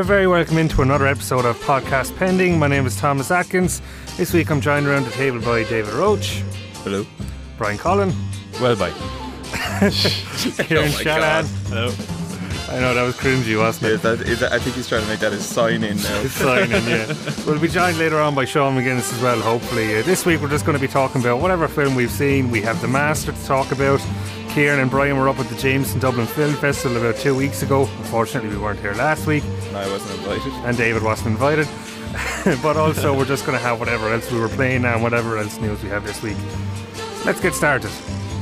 You're very welcome into another episode of Podcast Pending. My name is Thomas Atkins. This week I'm joined around the table by David Roach. Hello. Brian Collin. Well, bye. Kieran Shanahan. Hello. I know, that was cringy, wasn't it? I think he's trying to make that his sign-in now. His sign-in, yeah. We'll be joined later on by Sean McGuinness as well, hopefully. This week we're just going to be talking about whatever film we've seen. We have The Master to talk about. Kieran and Brian were up at the Jameson Dublin Film Festival about 2 weeks ago. Unfortunately, we weren't here last week. And I wasn't invited. And David wasn't invited. But also, we're just going to have whatever else we were playing and whatever else news we have this week. So let's get started.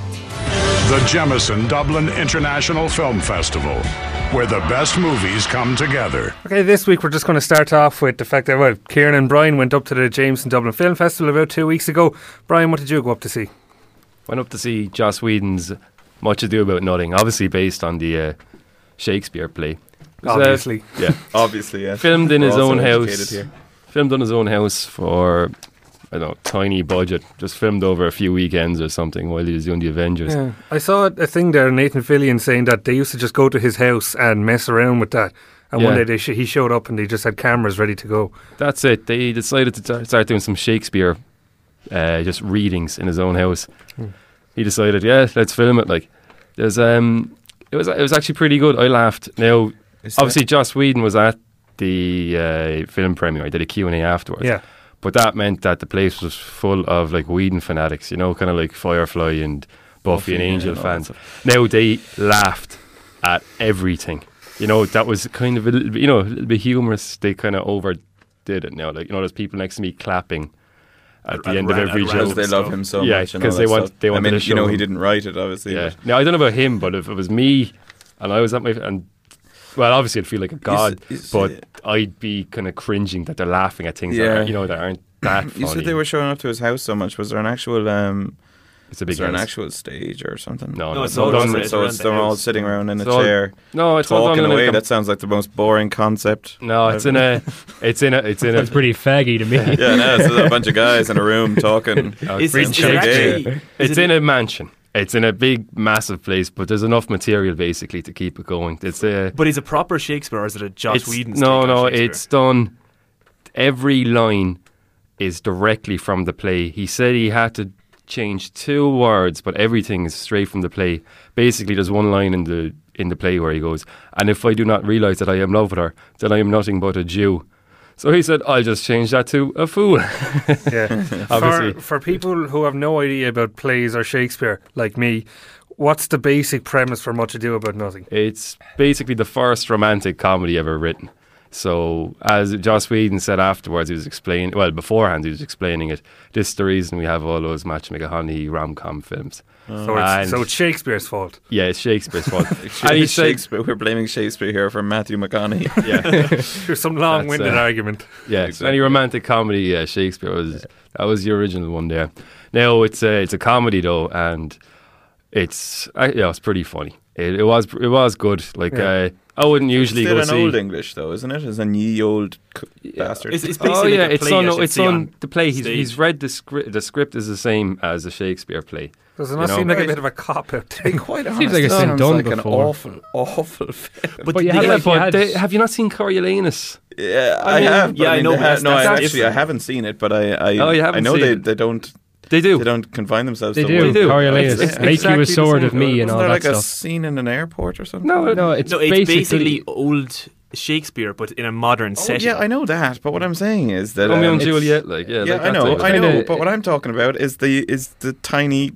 The Jameson Dublin International Film Festival, where the best movies come together. Okay, this week we're just going to start off with the fact that, well, Kieran and Brian went up to the Jameson Dublin Film Festival about 2 weeks ago. Brian, what did you go up to see? Went up to see Joss Whedon's Much Ado About Nothing, obviously based on the Shakespeare play. Obviously. Yeah. Obviously, yeah. Filmed in his We're own also house. educated here. Filmed on his own house for, I don't know, tiny budget. Just filmed over a few weekends or something while he was doing the Avengers. Yeah. I saw a thing there, Nathan Fillion, saying that they used to just go to his house and mess around with that. And one day he showed up and they just had cameras ready to go. That's it. They decided to start doing some Shakespeare just readings in his own house. He decided, let's film it. Like, there's it was actually pretty good. I laughed. Now, obviously, Joss Whedon was at the film premiere. I did a Q&A afterwards. Yeah. But that meant that the place was full of like Whedon fanatics, you know, kind of like Firefly and Buffy and Angel fans. Now they laughed at everything. You know, that was kind of a little bit humorous. They kind of overdid it now. Like, you know, there's people next to me clapping at the end of every joke. Because they love him so much. Because they want I mean, to show you know, him. he didn't write it, obviously. Yeah. Now, I don't know about him, but if it was me and I was at well, obviously I'd feel like a god, but I'd be kind of cringing that they're laughing at things that aren't that funny. You said they were showing up to his house so much. Was there an actual it's a big is there an house. actual stage or something? No, it's all all done. done. So they're all sitting around in a all- chair. No, it's all talking done away. in a That sounds like the most boring concept. No, it's in a. It's pretty faggy to me. Yeah, no, it's a bunch of guys in a room talking. It's in a mansion. It's in a big, massive place, but there's enough material basically to keep it going. It's But is it proper Shakespeare or is it a Joss Whedon? No, it's done. Every line is directly from the play. He said he had to change 2 words, but everything is straight from the play. Basically, there's one line in the play where he goes, "And if I do not realise that I am love with her, then I am nothing but a Jew." So he said, "I'll just change that to a fool." Yeah. Obviously. For people who have no idea about plays or Shakespeare, like me, what's the basic premise for Much Ado About Nothing? It's basically the first romantic comedy ever written. So, as Joss Whedon said afterwards, beforehand he was explaining it. This is the reason we have all those Matthew McConaughey rom-com films. So it's Shakespeare's fault. Yeah, it's Shakespeare's fault. And he said, we're blaming Shakespeare here for Matthew McConaughey. Yeah, There's some long-winded argument. yeah. Exactly. Any romantic comedy, Shakespeare was the original one there. Now it's a comedy though, and it's pretty funny. It was good. Like I wouldn't usually Still go an see. old English though, isn't it? As in ye old bastard. It's basically like a it's play on I should it's see on the play. stage. He's read the script. The script is the same as the Shakespeare play. Does it not seem like a bit of a cop-out thing? Quite honest, Seems like it's it been sounds done like before. an awful film. But you they- had Have you not seen Coriolanus? Yeah, I I mean, have. But yeah, I know, but that's I different. haven't seen it, but I you haven't know seen they it? they don't They do. confine themselves. They to do. one. do. Coriolanus. It's Make exactly you a the sword same. of me and Isn't all there that like a stuff. scene in an airport or something? No, it's basically old Shakespeare, but in a modern Oh, setting. yeah, I know that. But what I'm saying is that Romeo and it's- Juliet, like Yeah, like I that know, type of I thing. know. Kinda- But what I'm talking about is the tiny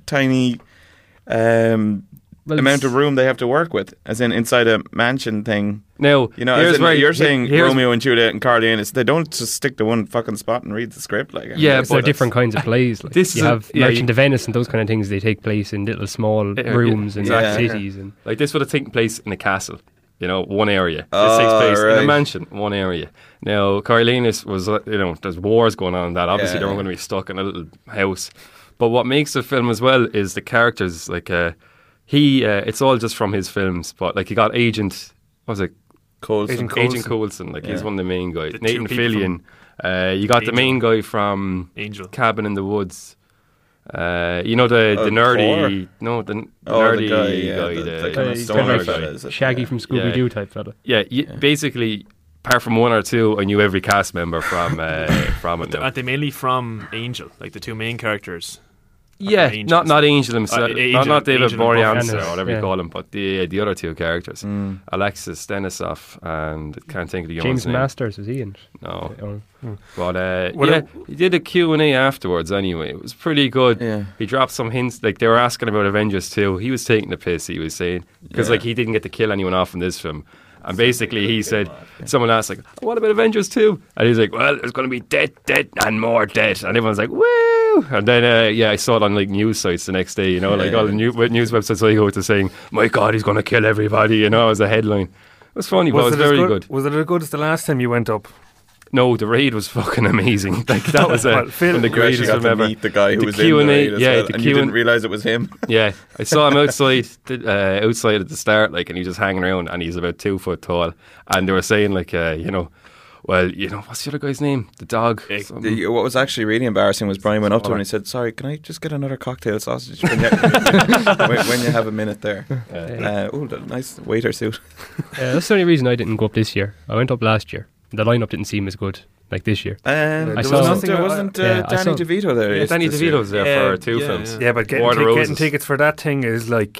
amount of room they have to work with, as in inside a mansion thing. Now, You know, here's as in, where you're saying here's- Romeo and Juliet and Coriolanus, they don't just stick to one fucking spot and read the script. Like, I mean, Yeah, it's- They're but different kinds of plays. Like This you is a- have yeah, Merchant of Venice and those kind of things. They take place in little small rooms and exactly. cities. And Like this would have taken place in a castle, you know, one area. Oh, This takes place in a right. mansion, one area. Now, Coriolanus was, there's wars going on in that. Obviously, they weren't going to be stuck in a little house. But what makes the film as well is the characters. Like, it's all just from his films. But like, he got Agent Coulson. Agent Coulson. Like, he's one of the main guys. The two Nathan people Fillion. You got the Angel. main guy from Angel. Cabin in the Woods. You know the nerdy, no the nerdy guy, guy, the kind of the stoner like fella, is it? Shaggy from Scooby Doo type fella. yeah. Basically, apart from one or two, I knew every cast member from it. Now. Aren't they mainly from Angel, like the two main characters? Yeah, not Angel himself, not David Angel Boreanaz and or whatever you yeah. call him, but the other two characters, Alexis Denisov and I can't think of the young James name. Masters, was he in? No, Oh. but he did a Q&A afterwards anyway. It was pretty good. Yeah. He dropped some hints, like they were asking about Avengers 2. He was taking the piss, he was saying, because like he didn't get to kill anyone off in this film. And basically he said, someone asked like, what about Avengers 2? And he's like, well, there's going to be dead, and more dead. And everyone's like, woo! And then, I saw it on like news sites the next day, all the news websites I go to saying, my God, he's going to kill everybody, as a headline. It was funny, but it was very good. Was it as good as the last time you went up? No, the raid was fucking amazing. Like that was Well, Phil, one of the You actually greatest got film to ever. meet the guy who The was Q&A, in the raid as yeah, well, the and you Q&A didn't realise it was him. Yeah, I saw him outside at the start, like, and he's just hanging around, and he's about 2 foot tall. And they were saying, like, what's the other guy's name? The dog. What was actually really embarrassing was Brian went up to him and he said, sorry, can I just get another cocktail sausage when you have a minute there? The nice waiter suit. That's the only reason I didn't go up this year. I went up last year. The lineup didn't seem as good like this year. There saw- wasn't I Danny saw- DeVito there. Yeah, Danny this year. DeVito was there for two films. Yeah, but War of the getting Roses. tickets for that thing is like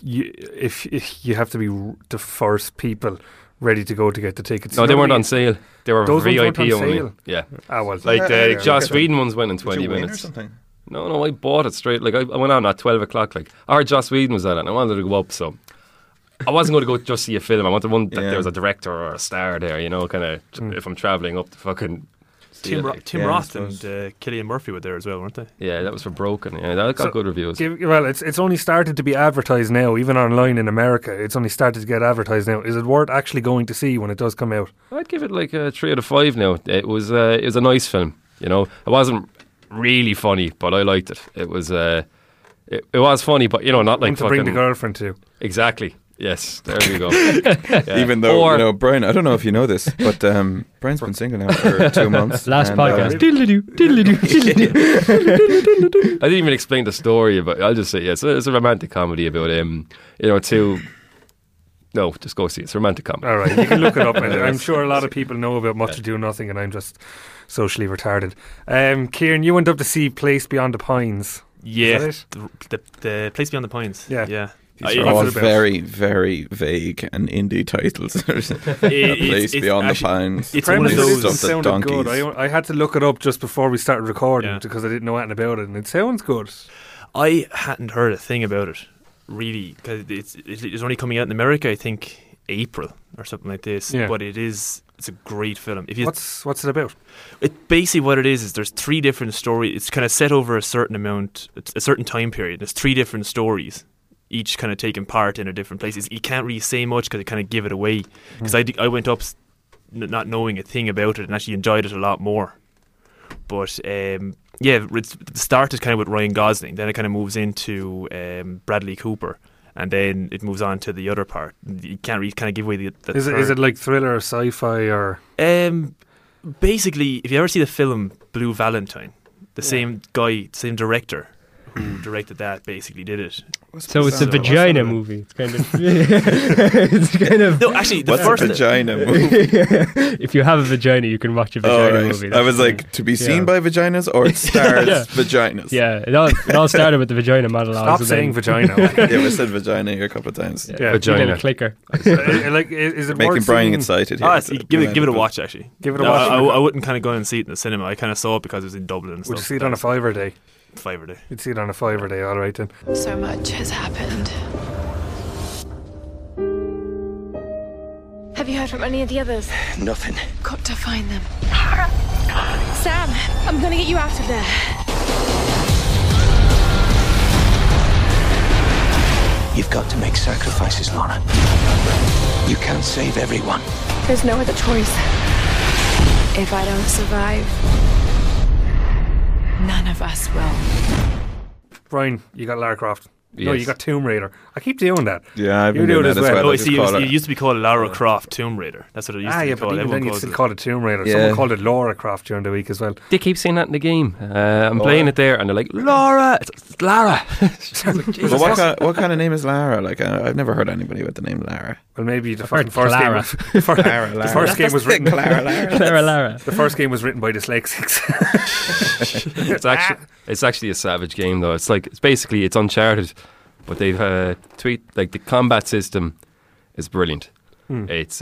if you have to be the first people ready to go to get the tickets. No, they weren't on sale. They were Those ones VIP weren't on only. sale? Yeah, Well, like the Joss okay. Whedon ones went in Did 20 you win or minutes. something? No, I bought it straight. Like I went on at 12 o'clock. Like our Joss Whedon was at it, and I wanted to go up, so I wasn't going to go just see a film. I wanted one that there was a director or a star there. Kind of if I'm travelling up to fucking. Tim Yeah, Roth I and suppose. Cillian Murphy were there as well, weren't they? Yeah, that was for Broken. Yeah, that got good reviews. Well, it's only started to be advertised now, even online in America. It's only started to get advertised now. Is it worth actually going to see when it does come out? I'd give it like a 3 out of 5 now. It was a nice film. It wasn't really funny, but I liked it. It was it was funny, but not like One to bring the fucking girlfriend to. exactly. Yes, there we go. Yeah. Even though, Or- Brian, I don't know if you know this, but Brian's been single now for 2 months. Last and, podcast. Diddly-doo, diddly-doo, diddly-doo. I didn't even explain the story, but I'll just say it's a romantic comedy about two. No, just go see it. It's a romantic comedy. All right, you can look it up. I'm sure a lot of people know about Much Ado Nothing, and I'm just socially retarded. Kieran, you went up to see Place Beyond the Pines. Yeah, Is that the Place Beyond the Pines. Yeah. yeah. These What's are all it about? very, very vague and indie titles. A Place it's Beyond actually- the Pines. it's one of Premise those- it stuff that sounded good. donkeys. I had to look it up just before we started recording Yeah. because I didn't know anything about it, and it sounds good. I hadn't heard a thing about it, really, because it's only coming out in America, I think, April or something like this. Yeah. But it's a great film. If you, What's it about? basically what it is there's 3 different stories. It's kind of set over a certain amount, a certain time period. There's 3 different stories, each kind of taking part in a different place. You can't really say much because it kind of give it away. Because I went up not knowing a thing about it and actually enjoyed it a lot more. But the start is kind of with Ryan Gosling. Then it kind of moves into Bradley Cooper. And then it moves on to the other part. You can't really kind of give away the Is it like thriller or sci-fi or? basically, if you ever see the film Blue Valentine, the same guy, same director who directed that basically did it. So it's a So- vagina movie. It's kind of. It's kind of. No, actually, the What's first a vagina movie? If you have a vagina, you can watch a Oh, vagina right. movie. I was That's- like, to be seen Yeah. by vaginas, or it stars Yeah. vaginas? Yeah, it all started with the vagina monologue. Stop saying vagina. Yeah, we said vagina here a couple of times. Yeah. Vagina. Clicker. Like, is it Making worth Brian seeing? excited here. give it a watch, actually. Give it a No, watch. I wouldn't kind of go and see it in the cinema. I kind of saw it because it was in Dublin and Would stuff. you see it on a fiver day? Fiver day. You'd see it on a fiver day, all right then. So much has happened. Have you heard from any of the others? Nothing. Got to find them. Sam, I'm gonna get you out of there. You've got to make sacrifices, Lana. You can't save everyone. There's no other choice. If I don't survive, none of us will. Brian, you got Lara Croft. No, you got Tomb Raider. I keep doing that. Yeah, I've You been do doing it as that as well. well. Oh, I see, just call it it. used to be called Lara Croft Tomb Raider. That's what it used to be Yeah, but called. even Everyone then you calls still it. call it Tomb Raider. Yeah. Someone called it Laura Croft during the week as well. They keep saying that in the game. I'm playing it there, and they're like, Laura, it's Lara. But what kind of name is Lara? Like, I've never heard anybody with the name Lara. Well, maybe the heard first game. Clara. Was, the first game was written. Lara. The first game was written by dyslexics. It's actually a savage game though. It's basically Uncharted, but they've the combat system is brilliant. It's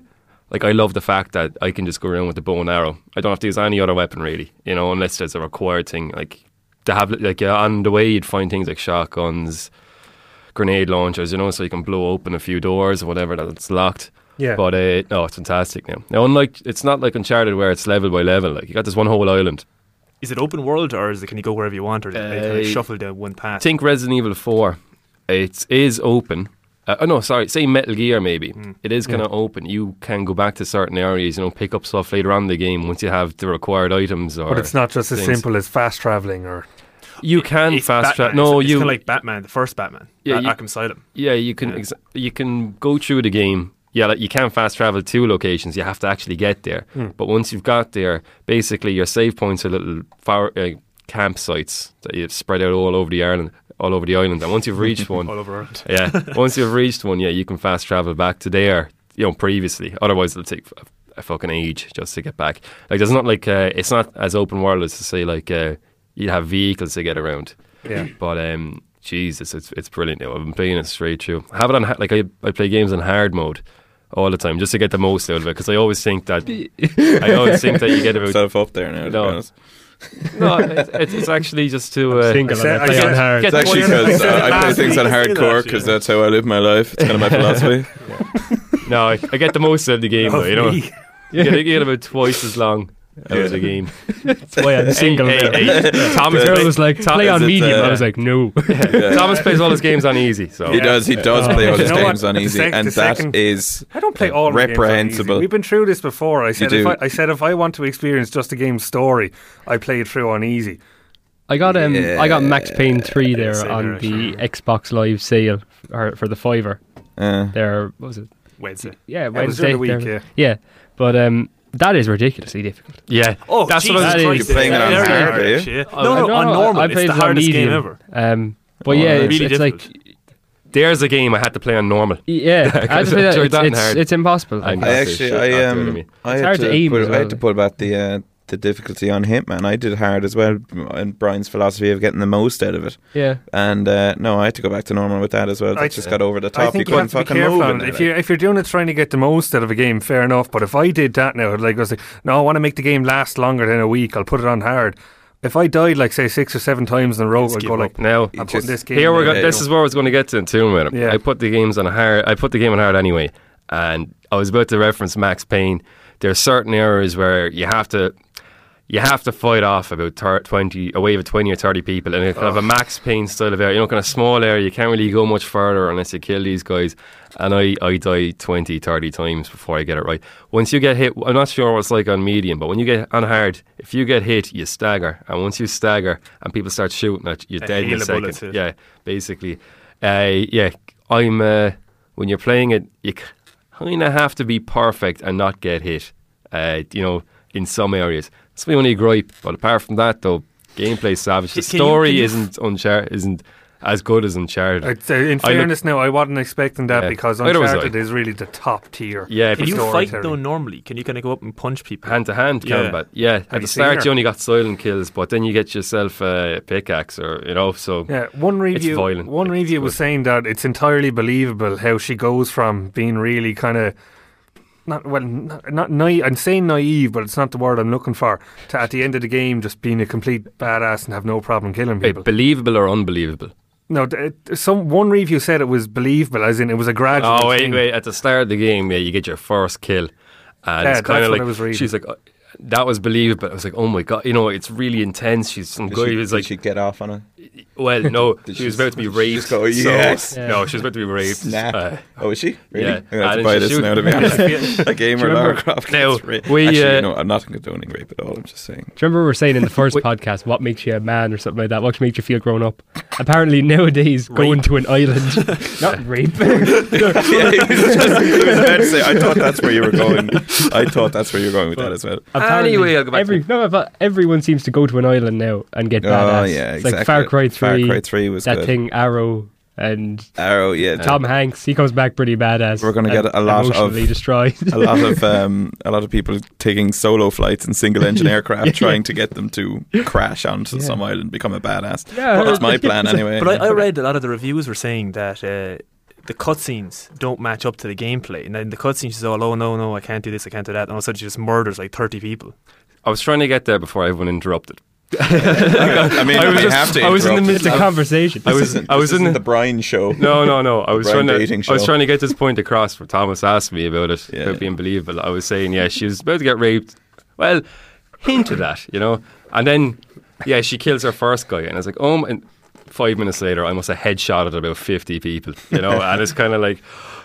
I love the fact that I can just go around with the bow and arrow. I don't have to use any other weapon really, unless there's a required thing. Like to have on the way you'd find things like shotguns, grenade launchers, so you can blow open a few doors or whatever that's locked. Yeah. But it's fantastic now. Now, unlike it's not like Uncharted where it's level by level. Like you got this one whole island. Is it open world or can you go wherever you want, or is it kind of shuffle down one path? Think Resident Evil 4. It is open. Say Metal Gear maybe. It is kind of open. You can go back to certain areas, pick up stuff later on in the game once you have the required items. But it's not just as simple as fast travelling or... You can It's fast travel. Batman. No, it's you kind of like Batman, the first Batman. Yeah, Arkham Asylum. Yeah, you can. You can go through the game. Yeah, you can fast travel to locations. You have to actually get there. But once you've got there, basically your save points are little campsites that you've spread out all over the island. And once you've reached one, All over Ireland. once you've reached one, you can fast travel back to there. Previously. Otherwise, it'll take a fucking age just to get back. Like, there's not it's not as open world as to say you'd have vehicles to get around. Yeah. But Jesus, it's brilliant now. I've been playing it straight through. I have it on I play games on hard mode all the time just to get the most out of it, because I always think that you get about Yourself up there now. To be honest. No, it's actually just to Single and I play on hard. It's actually because I play things on hardcore because that's how I live my life. It's kind of my philosophy. No, I get the most out of the game though. You get about twice as long out of the game. That's why I'm single. Thomas Girl was like, play on Is it, medium. I was like, no. Thomas plays all his games on easy. So He does play all his You know games what? on The easy, sec- and the that second- is I don't play all my games on reprehensible. easy. We've been through this before. I said do. if I want to experience just a game's story, I play it through on easy. I got Max Payne 3 there same on here, the actually. Xbox Live sale for the $5. Uh, There, what was it? Wednesday. Yeah, it was Wednesday. during the week, yeah. But that is ridiculously difficult. yeah, Oh, that's Jesus what I was. That Christ, is- You're playing it on very hard, are you? actually, yeah. No, on normal. I It's played the it on hardest game medium. ever. But yeah, Really it's difficult. like There's a game I had to play on normal. yeah, I had to play tried that in that. hard. It's impossible. And- I actually, Shit, that's out of me. I It's had hard to aim as I well. had to pull back the difficulty on Hitman. I did hard as well, and Brian's philosophy of getting the most out of it. Yeah. And no, I had to go back to normal with that as well. I just got over the I top. You think you couldn't have to be fucking careful. move on in it. there. If you're doing it trying to get the most out of a game, fair enough. But if I did that now, I was like, no, I want to make the game last longer than a week. I'll put it on hard. If I died like say 6 or 7 times in a row, I'd give go up. like, Now I'm putting this game. here we go. Yeah, This is where I was going to get to in Tomb Raider. Yeah. I put the games on hard. I put the game on hard anyway, and I was about to reference Max Payne. There are certain areas where you have to fight off about 20, a wave of 20 or 30 people in a kind of a Max Payne style of area. Kind of small area. You can't really go much further unless you kill these guys. And I die 20, 30 times before I get it right. Once you get hit, I'm not sure what it's like on medium, but when you get on hard, if you get hit, you stagger. And once you stagger and people start shooting at you, you're dead in hail a of second. bullets, yeah. Yeah, basically. I'm when you're playing it, you kind of have to be perfect and not get hit. In some areas, it's my only gripe. But apart from that, though, gameplay's savage. The Can you- story can you isn't as good as Uncharted. In I look- fairness, now I wasn't expecting that Yeah. because Neither was Uncharted I. is really the top tier. Yeah, Can you storytelling. fight though normally? Can you kind of go up and punch people? hand to hand Yeah. combat. Yeah, at you the seen start her? you only got silent kills, but then you get yourself a pickaxe or so. Yeah, one review. violent. One It's review was good. saying that it's entirely believable how she goes from being really kind of not naive. I'm saying naive, but it's not the word I'm looking for. To at the end of the game, just being a complete badass and have no problem killing people. Believable or unbelievable? No, one review said it was believable, as in it was a gradual. Oh, thing. wait. At the start of the game, you get your first kill. And Yeah, it's kind that's of what like, I was reading. she's like, that was believable. I was like, oh my God, it's really intense. She's some guy who's Did like, she get off on it? Well, no, Did she was about to be raped. just go, yes. No, she was about to be raped. Snap. Oh, is she? Really? Yeah. I'm going to have And to buy she this shoot- now, to be honest. A gamer remember- Lara Croft Now, gets raped. we, Actually, no, I'm not condoning rape at all. I'm just saying. Do you remember we were saying in the first podcast what makes you a man or something like that? What makes you feel grown up? Apparently nowadays going to an island, not rape. Yeah, he was about to say, I thought that's where you were going. I thought that's where you were going with that as well. Apparently Anyway, I'll go back to but everyone seems to go to an island now and get badass. Oh, yeah, It's exactly. like Far Cry 3. Far Cry 3 was that good. thing, Arrow, and Arrow, yeah. Tom Hanks. He comes back pretty badass. We're gonna and get a lot of- emotionally destroyed. a lot of people taking solo flights in single engine aircraft, trying to get them to crash onto some island, become a badass. Yeah, That's my plan anyway. But I read a lot of the reviews were saying that the cutscenes don't match up to the gameplay. And then the cutscenes, she's all, oh, no, I can't do this, I can't do that. And all of a sudden she just murders like 30 people. I was trying to get there before everyone interrupted. I mean, we have to. I was in the interrupt. midst It's a conversation. I was This in isn't the Brian show. No. I was Brian trying dating to. I was show. trying to get this point across. Where Thomas asked me about it, Yeah. about being believable. I was saying, yeah, she was about to get raped. Well, hint of that, and then, yeah, she kills her first guy, and I was like, oh, and 5 minutes later, I must have headshotted about 50 people, and it's kind of like,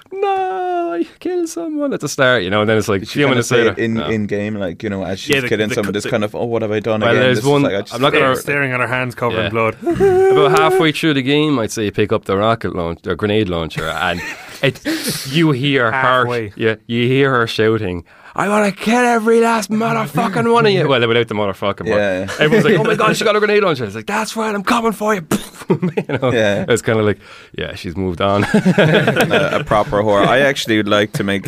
no, I killed someone at the start, and then it's like a She few kind of minutes say later. it in no. game, like, as she's Yeah, killing someone, this kind of, oh, what have I done Well, again? there's This is one- like, I just I'm not gonna- Staring at her hands covered in blood. About halfway through the game, I'd say pick up the rocket launch or grenade launcher, and you hear Halfway. her. Yeah, you hear her shouting, "I want to kill every last motherfucking one of you." Well, without the motherfucking. Yeah. But everyone's like, "Oh my god, she got a grenade launcher." It's like, "That's right, I'm coming for you." Yeah. It's kind of like, yeah, she's moved on. a proper whore. I actually would like to make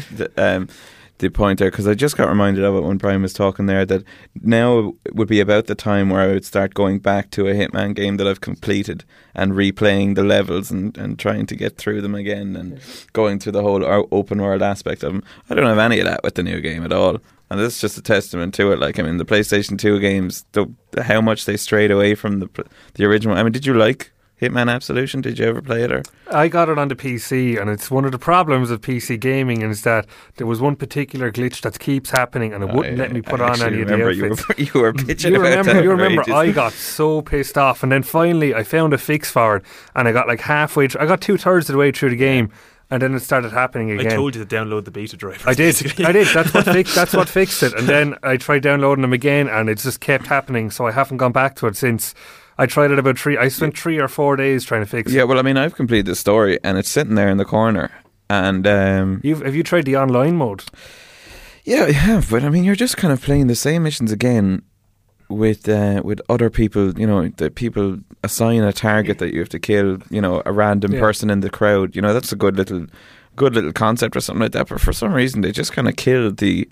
the point there, because I just got reminded of it when Brian was talking there, that now would be about the time where I would start going back to a Hitman game that I've completed and replaying the levels and trying to get through them again and going through the whole open world aspect of them. I don't have any of that with the new game at all. And this is just a testament to it. Like, I mean, the PlayStation 2 games, how much they strayed away from the original. I mean, did you like Hitman Absolution? Did you ever play it? Or I got it on the PC, and it's one of the problems of PC gaming is that there was one particular glitch that keeps happening, and it wouldn't let me put on any of the outfits. You were bitching about that. You remember for I ages. got so pissed off, and then finally I found a fix for it, and I got like halfway I got 2/3 of the way through the game, and then it started happening again. I told you to download the beta drivers. I did. basically. I did. That's what fixed it. And then I tried downloading them again, and it just kept happening. So I haven't gone back to it since. I tried it about I spent 3 or 4 days trying to fix Yeah, it. well, I mean, I've completed the story, and it's sitting there in the corner. And Have you tried the online mode? yeah, I have. But I mean, you're just kind of playing the same missions again with other people. The people assign a target that you have to kill. A random person in the crowd. That's a good little concept or something like that. But for some reason, they just kind of killed the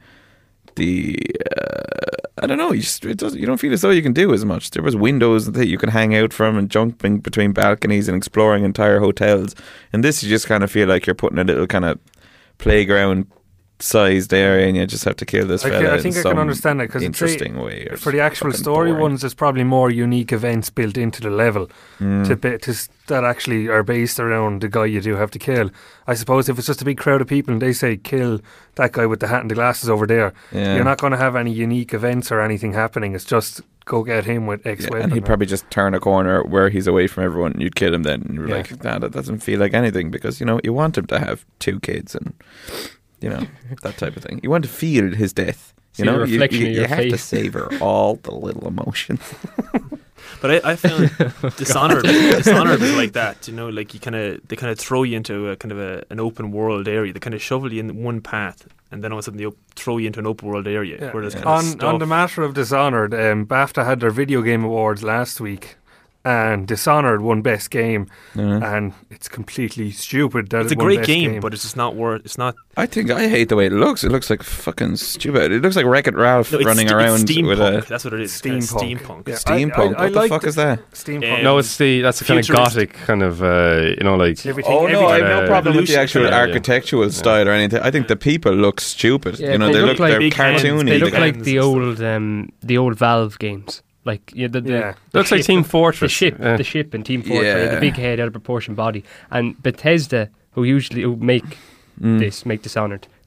I don't know. You don't feel as though you can do as much. There was windows that you can hang out from and jumping between balconies and exploring entire hotels. And this, you just kind of feel like you're putting a little kind of playground sized area, and you just have to kill this fella. I think in I can some understand that because interesting way. Or for the actual fucking story boring. ones, there's probably more unique events built into the level that actually are based around the guy you do have to kill. I suppose if it's just a big crowd of people and they say kill that guy with the hat and the glasses over there, Yeah. you're not going to have any unique events or anything happening. It's just go get him with X Yeah, weapon. and he'd probably just turn a corner where he's away from everyone, and you'd kill him then. And you're Yeah. like, nah, that doesn't feel like anything, because you want him to have 2 kids and that type of thing. You want to feel his death. See the reflection of you your have to face. savor all the little emotions. But I found Dishonored was like that. Like they kind of throw you into a kind of an open world area. They kind of shovel you in one path, and then all of a sudden they throw you into an open world area where there's kind of on stuff. the matter of Dishonored, BAFTA had their video game awards last week, and Dishonored won best game, and it's completely stupid that It's a it won great best game, but it's just not worth. It's not. I hate the way it looks. It looks like fucking stupid. It looks like Wreck-It Ralph No, it's running it's around steampunk. with a That's what it is. It's kind of Steampunk. steampunk. Yeah. steampunk. I What the liked fuck it. is that? Steampunk. No, that's the kind of Futurist. gothic kind of like. Everything, Oh no, I have everything- no problem with the actual Yeah, yeah. architectural style or anything. I think the people look stupid. Yeah, they they look look like they're big hands, cartoony. They look Big like hands the old Valve games. Like Yeah. the Looks like ship- Team the Fortress. ship, Yeah. the ship in Team Fortress, Yeah. the big head, out of proportion body, and Bethesda, who make Dishonored,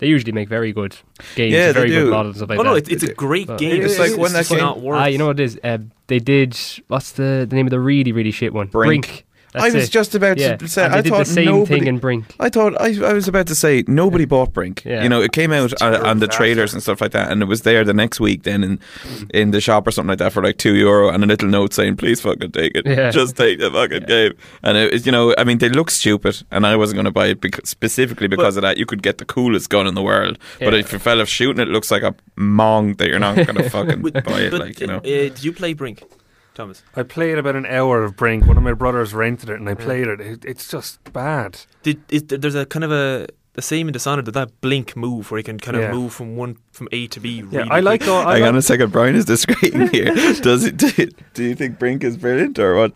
They usually make very good games, Yeah, very they good do. models and stuff like Oh that. no, it's a great game. It's like when that just game- not worth. You know what it is? They did, what's the name of the really, really shit one? Brink. That's I was it. just about Yeah. to say. And they I did thought the same nobody. thing in Brink. I thought I was about to say nobody bought Brink. Yeah. You know, it came out on the trailers and stuff like that, and it was there the next week then in the shop or something like that for like €2 and a little note saying, "Please fucking take it, Yeah. just take the fucking game." And it was, you know, I mean, they look stupid, and I wasn't going to buy it specifically because of that. You could get the coolest gun in the world, but Yeah. if a fella shooting it looks like a mong, that you're not going to fucking buy it. But, Like, you know. did you play Brink, Thomas? I played about an hour of Brink. One of my brothers rented it, and I played it. It's just bad. There's a kind of the same in Dishonored, that blink move where you can kind of Yeah. move from A to B. Yeah, Really I like. quickly. I Hang on like a second, Brian is disagreeing here. Does it? Do you think Brink is brilliant or what?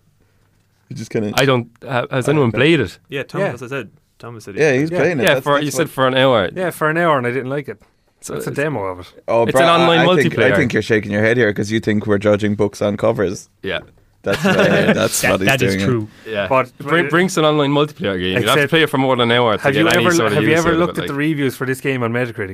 You just kind of. I don't. Has anyone played it? Yeah, Thomas, Yeah. as I said. Thomas said. Yeah, he's Yeah. playing it. Yeah, That's you what- said for an hour. yeah, for an hour, and I didn't like it. So It's a demo of it. Oh, It's an online I multiplayer. think you're shaking your head here because you think we're judging books on covers. Yeah, That's what he's That doing. is true. yeah. But- Brink's an online multiplayer game. You have to Except- play it for more than an hour. To Have get you any ever sort of have you use ever out of looked it, at the like. reviews for this game on Metacritic?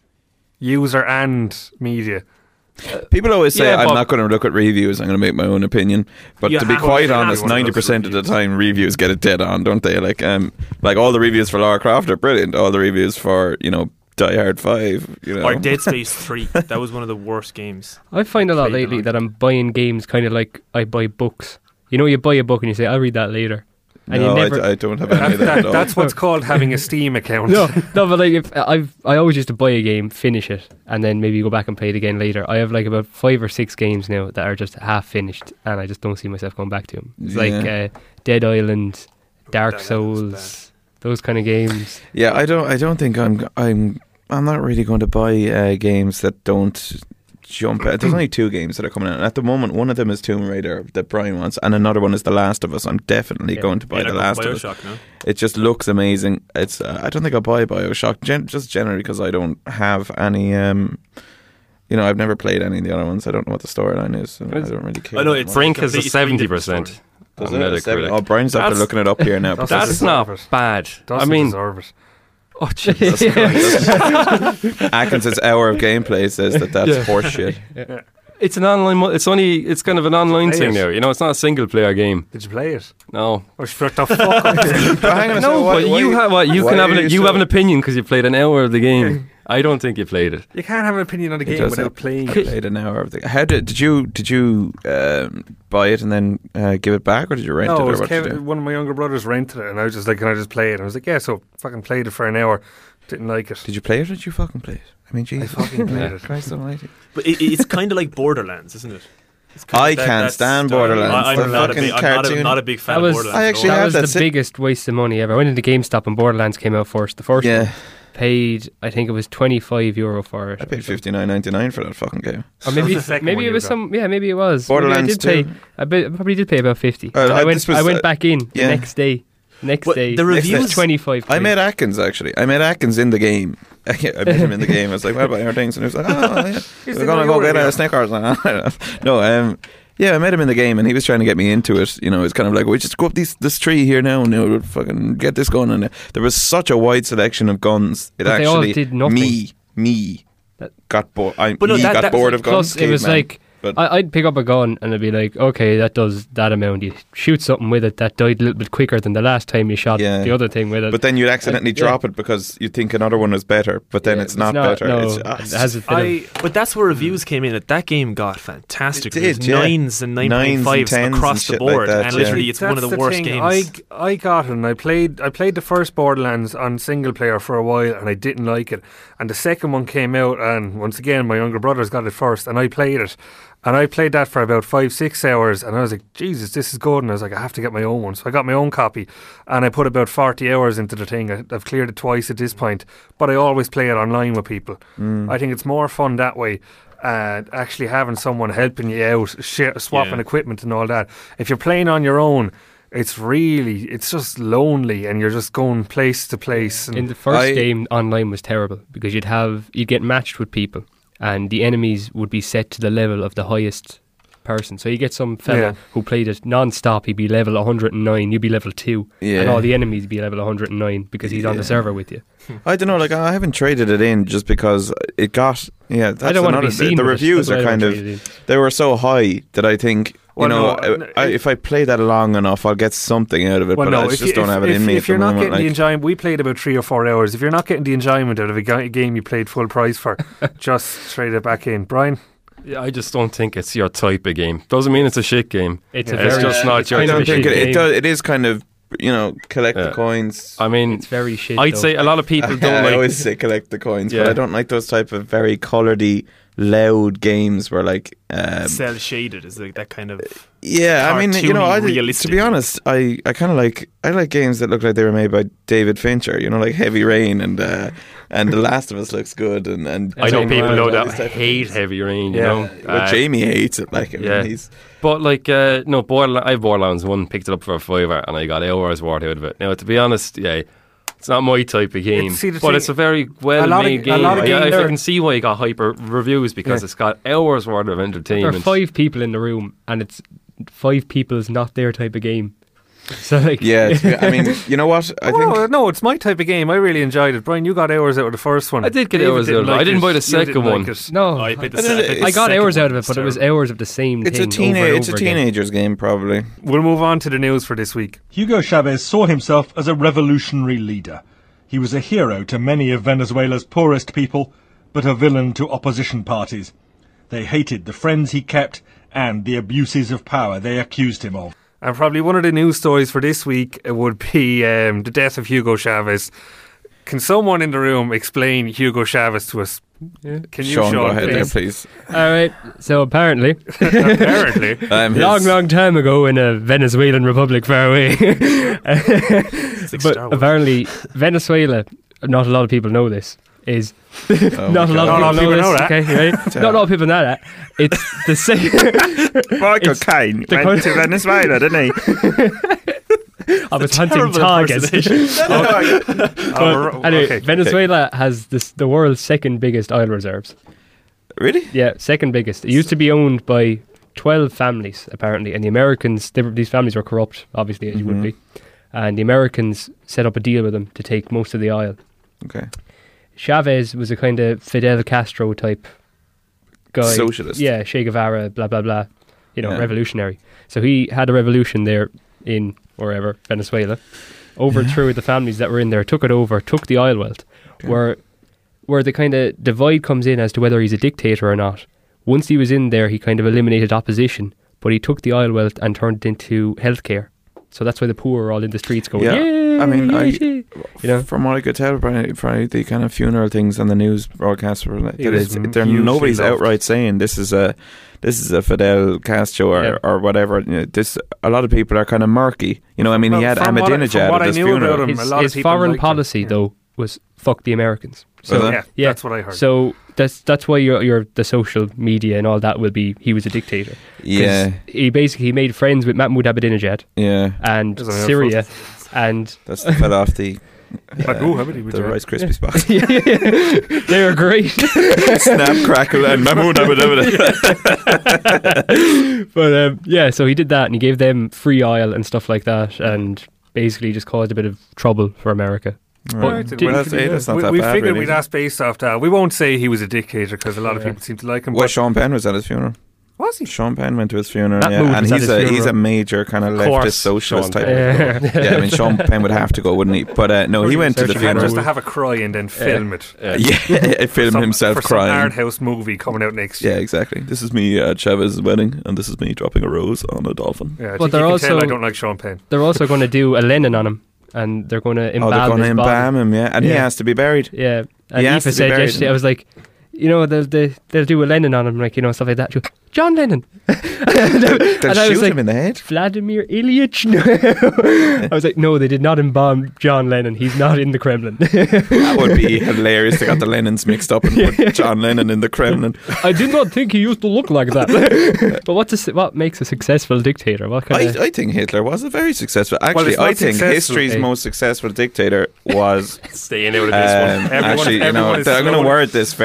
User and media. People always say Yeah, I'm but- not going to look at reviews. I'm going to make my own opinion. But You to be have to- quite you have honest, to look at 90% of the reviews. time reviews get it dead on, don't they? Like all the reviews for Lara Croft are brilliant. All the reviews for Die Hard 5, Or Dead Space 3. That was one of the worst games. I find a lot Played lately along. that I'm buying games kind of like I buy books. You know, you buy a book and you say, I'll read that later. And No, you never. I don't have any of that at all. That's what's called having a Steam account. No, but like if I always used to buy a game, finish it, and then maybe go back and play it again later. I have like about 5 or 6 games now that are just half finished, and I just don't see myself going back to them. It's like Dead Island, Dark That is Souls, those kind of games. Yeah, I don't think I'm not really going to buy games that don't jump out. There's only 2 games that are coming out, and at the moment one of them is Tomb Raider that Brian wants, and another one is The Last of Us. I'm definitely going to buy The Last of Us. Bioshock, no? It just looks amazing. It's I don't think I'll buy Bioshock just generally because I don't have any I've never played any of the other ones. I don't know what the storyline is, and I don't really care. I know, that it's much. Brink has a It's a completely 70% different on Does it? Metacritic. Oh, Brian's after That's- looking it up here now. That's- That's Doesn't not deserve it. bad. Doesn't I mean, deserve it. oh Jesus. Atkins' hour of gameplay says that's horseshit. It's an online. It's kind of an online Play thing it. now. You know, it's not a single player game. Did you play it? No, Or shut the fuck up. But hang on a second, no. why- But why- you have what? You why can have are an, you you have so- an opinion because you played an hour of the game. I don't think you played it. You can't have an opinion on a game does without have- playing I it. played an hour of the. How did you buy it and then give it back, or did you rent it, No, or it was what did you do? Kevin, one of my younger brothers rented it, and I was just like, "Can I just play it?" And I was like, "Yeah." So fucking played it for an hour. Didn't like it. Did you play it, or did you fucking play it? I mean, Jesus. fucking played it. Christ almighty. But it's kind of like Borderlands, isn't it? It's kind I of can't that stand style. Borderlands. I'm The not a fucking big, cartoon. not a big fan That was- of Borderlands. I at actually all. That had was that the sit- biggest waste of money ever. I went into GameStop and Borderlands came out first. The first one Yeah, paid, I think it was €25 for it. I paid $59.99 for that fucking game. Or maybe The second maybe one it you was got. some. Yeah, maybe it was. Borderlands maybe I 2. did pay. I probably did pay about 50. I I this was, went back in yeah. the next day. But the reviews- 25. I met Atkins actually. I met Atkins in the game. I met him in the game. I was like, "What about your things?" And he was like, "Oh, yeah, we're gonna go get a Snickers." No, yeah, I met him in the game, and he was trying to get me into it. You know, it's kind of like, we just go up this tree here now, and we'll fucking get this gun. And there was such a wide selection of guns. It But they all actually did nothing. me got bored. But no, me that- got that- bored of guns. Plus, it was caveman. like But I'd pick up a gun and I'd be like, okay, that does that amount. You shoot something with it that died a little bit quicker than the last time you shot Yeah. the other thing with it. But then you'd accidentally Yeah. drop it because you think another one is better, but then Yeah, it's not better. No, It's, it has a bit of- But that's where reviews came in. That game got fantastic. It reviews. did, yeah. 9s and 9s and 9.5s 10s across and the shit like board, that, and yeah. literally it's one of That's the worst thing. games. I got it, and I played the first Borderlands on single player for a while, and I didn't like it. And the second one came out, and once again, my younger brothers got it first, and I played it. And I played that for about 5-6 hours, and I was like, Jesus, this is good. And I was like, I have to get my own one. So I got my own copy, and I put about 40 hours into the thing. I've cleared it twice at this point, but I always play it online with people. I think it's more fun that way. Actually having someone helping you out, swapping Yeah. equipment and all that. If you're playing on your own, it's just lonely, and you're just going place to place. And in the first game, online was terrible because you'd get matched with people, and the enemies would be set to the level of the highest person. So you get some fella Yeah. who played it non-stop, he'd be level 109, you'd be level 2, Yeah. and all the enemies would be level 109 because he's on the Yeah. server with you. I don't know. Like I haven't traded it in just because it got. Yeah, that's I don't want to another. be seen The with it, reviews that's are why I kind don't of. trade it in. They were so high that I think. Well, I, if I play that long enough, I'll get something out of it. Well, but no, I just don't have it if, in me. If at you're the not moment, getting the like, enjoyment, we played about 3 or 4 hours. If you're not getting the enjoyment out of a game you played full price for, just trade it back in. Brian? Yeah, I just don't think it's your type of game. Doesn't mean it's a shit game. It's Yeah. a It's very just not your I kind of don't a think shit it game. does. It is kind of collect the Yeah. coins. I mean, It's very shit. I'd though. say a lot of people don't I like. always say collect the coins, but Yeah. I don't like those type of very coloured-y, loud games where like. Cell shaded is like that kind of. Yeah, I mean, you know, cartoony, to realistic. be honest, I kind of like games that look like they were made by David Fincher. You know, like Heavy Rain and The Last of Us looks good, and I know Same people line, know all that these type of hate things. Heavy Rain. You Yeah. know, But Jamie hates it. Like, I mean, yeah. he's But like, no, I have Borderlands 1, picked it up for a £5 and I got hours worth out of it. Now, to be honest, yeah, it's not my type of game, See, the but thing- it's a very a well lot of- made a game. lot of games I are- can see why it got hyper reviews because Yeah. it's got hours worth of there are entertainment. 5 people in the room, and it's 5 people is not their type of game. So like, yeah. I mean, you know what? I think No, it's my type of game. I really enjoyed it. Brian, you got hours out of the first one. I did get David hours didn't out of it. I didn't buy the You second didn't one. like it. no, I played the I got second hours one. out of it, but it was terrible. hours of the same it's thing. it's a over again. teenager's game, probably. We'll move on to the news for this week. Hugo Chavez saw himself as a revolutionary leader. He was a hero to many of Venezuela's poorest people, but a villain to opposition parties. They hated the friends he kept and the abuses of power they accused him of. And probably one of the news stories for this week would be the death of Hugo Chavez. Can someone in the room explain Hugo Chavez to us? Can you, Sean, go ahead there, please? please. All right. So apparently, Apparently. long time ago in a Venezuelan republic far away. like But Star Wars. apparently, Venezuela. Not a lot of people know this. Is not a lot Not a lot of people know this. that. Okay, right? Not a lot of people know that. It's the same. Michael It's Caine the went country- to Venezuela, didn't he? I was hunting targets. Oh, Anyway, okay. Venezuela has the world's second biggest oil reserves. Really? Yeah, second biggest. It used to be owned by 12 families, apparently, and the Americans, these families were corrupt, obviously, as you would be. And the Americans set up a deal with them to take most of the oil. Okay. Chavez was a kind of Fidel Castro type guy. Socialist. Yeah, Che Guevara, blah, blah, blah. Yeah. Revolutionary. So he had a revolution there in wherever, Venezuela, overthrew the families that were in there, took it over, took the oil wealth. Where the kind of divide comes in as to whether he's a dictator or not. Once he was in there, he kind of eliminated opposition, but he took the oil wealth and turned it into healthcare. So that's why the poor are all in the streets going, Yeah. yeah, I mean, you know. From what I could tell, from the kind of funeral things on the news broadcasts were like, He that was hugely nobody's loved. outright saying this is a Fidel Castro or whatever. You know, a lot of people are kind of murky. You know, I mean, he had From what Ahmadinejad I at his knew about funeral. him, a lot of His people foreign liked him. policy, Yeah. though, was fuck the Americans. Was So it? Yeah, that's what I heard. So that's why you're the social media and all that will be. He was a dictator. 'Cause Yeah, he basically made friends with Mahmoud Ahmadinejad yeah. and Isn't it Syria, and That's the fell off the the Rice Krispie spot. they were great. Snap, crackle, and Mahmoud Ahmadinejad. But yeah, so he did that and he gave them free oil and stuff like that, and basically just caused a bit of trouble for America. Right. But Well, that's not that we bad, figured really. we'd ask based off that. We won't say he was a dictator because a lot of people seem to like him. Well, But Sean Penn was at his funeral. was he? Sean Penn went to his funeral, That yeah, mood and was at he's his he's funeral. a major kind of course, leftist socialist Sean type. Penn. Yeah, I mean Sean Penn would have to go, wouldn't he? But no, he went to the Searching funeral. Just to have a cry and then film it. Yeah, film himself for crying. some art house movie coming out next Yeah, year. exactly. This is me at Chavez's wedding, and this is me dropping a rose on a dolphin. Yeah, I But think they're you can tell also- I don't like Sean Penn. They're also going to do a Lenin on him, and they're going to embalm Oh, they're going to his body. embalm him, yeah, and he Yeah. has to be buried. Yeah, and He has Aoife to be said buried yesterday, in- I was like, you know, they'll do a Lenin on him, like, you know, stuff like that. She goes, John Lennon. They'll And I was shoot like, him in the head. Vladimir Ilyich? No. I was like, no, they did not embalm John Lennon. He's not in the Kremlin. That would be hilarious. They got the Lennons mixed up and put John Lennon in the Kremlin. I did not think he used to look like that. But what makes a successful dictator? What kind of... I think Hitler was a very successful. Actually, it's not I think successful, history's eh? most successful dictator was. Staying out of this one. Everyone- Actually, you know, everyone is I'm going to slowly- word this very, very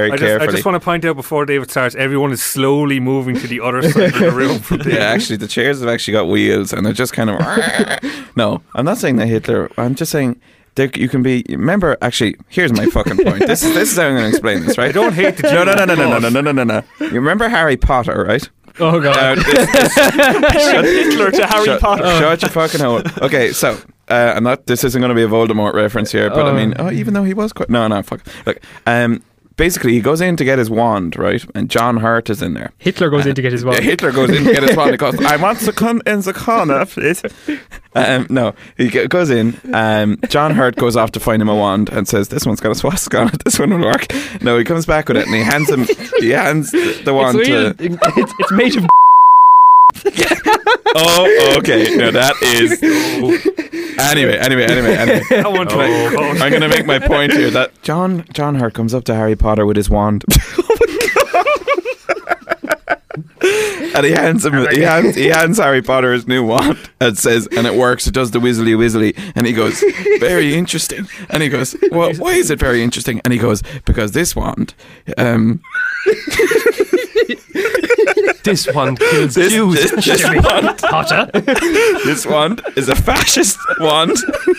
very I carefully. just want to point out before David starts, everyone is slowly moving to the other side of the room from David. Yeah, actually, the chairs have actually got wheels, and they're just kind of. No, I'm not saying that Hitler. I'm just saying. You can be. Remember, actually, here's my fucking point. This is how I'm going to explain this, right? I don't hate the Jews. No. You remember Harry Potter, right? Oh god. Hitler to Harry Potter. Shut your fucking hole. Okay, so I'm not. This isn't going to be a Voldemort reference here, but I mean, even though he was quite. No, fuck. Look, basically, he goes in to get his wand, right? And John Hurt is in there. Hitler goes in to get his wand. Yeah, Hitler goes in to get his wand. He goes, I want the cunt in the corner, please. No, he goes in. John Hurt goes off to find him a wand and says, this one's got a swastika on it. This one will work. No, he comes back with it and he hands the wand to... It's made of... Oh, okay. No, that is... Anyway. I'm going to make my point here that John Hurt comes up to Harry Potter with his wand. And he hands Harry Potter his new wand and says, and it works, it does the whizzly, and he goes, very interesting. And he goes, well, why is it very interesting? And he goes, because this wand This one kills Jews. This wand, Potter. This wand is a fascist wand.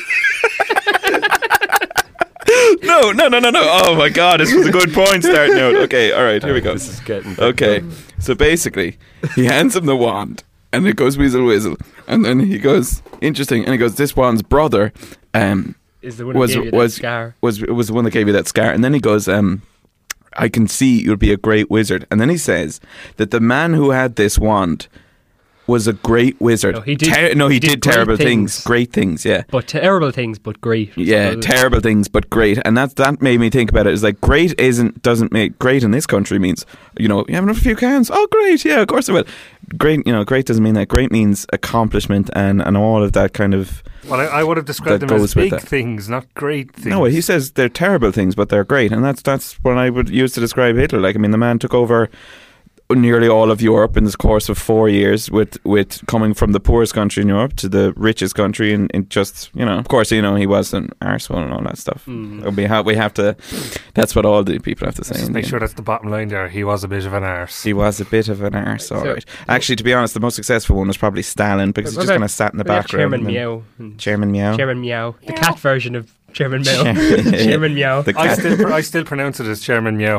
No. Oh my god, this was a good point starting out. Okay, alright, here we go. This is getting okay, so basically, he hands him the wand, and it goes whizzle, and then he goes, interesting, and he goes, this wand's brother is the one that gave you that scar. Was the one that gave you that scar, and then he goes, I can see you'll be a great wizard. And then he says that the man who had this wand was a great wizard. No, he did terrible things. Great things, yeah. But terrible things, but great. Yeah, terrible things, but great. And that made me think about it. It's like great doesn't make great in this country means, you have a few cans. Oh, great. Yeah, of course I will. Great, great doesn't mean that. Great means accomplishment and all of that kind of. Well, I would have described them as big things, not great things. No, he says they're terrible things, but they're great. And that's what I would use to describe Hitler. Like, I mean, the man took over nearly all of Europe in the course of 4 years, with coming from the poorest country in Europe to the richest country in just, of course, he was an arsehole and all that stuff. We have to, that's what all the people have to say. Just make sure that's the bottom line there. He was a bit of an arse. He was a bit of an arse, alright. Actually, to be honest, the most successful one was probably Stalin, because he just kind of sat in the background. Chairman Meow. The cat version of Chairman Meow. Chairman Meow. I still pronounce it as Chairman Meow.